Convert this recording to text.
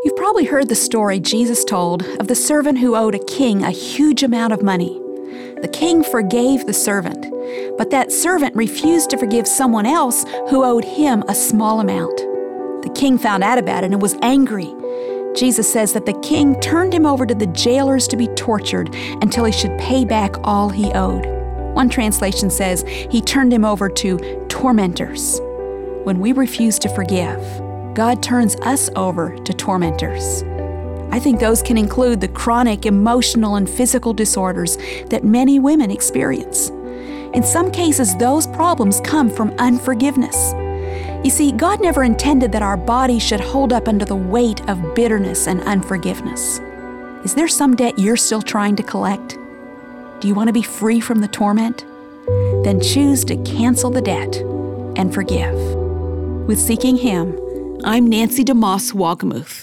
You've probably heard the story Jesus told of the servant who owed a king a huge amount of money. The king forgave the servant, but that servant refused to forgive someone else who owed him a small amount. The king found out about it and was angry. Jesus says that the king turned him over to the jailers to be tortured until he should pay back all he owed. One translation says he turned him over to tormentors. When we refuse to forgive, God turns us over to tormentors. I think those can include the chronic emotional and physical disorders that many women experience. In some cases, those problems come from unforgiveness. You see, God never intended that our body should hold up under the weight of bitterness and unforgiveness. Is there some debt you're still trying to collect? Do you want to be free from the torment? Then choose to cancel the debt and forgive. With Seeking Him, I'm Nancy DeMoss Wogmuth.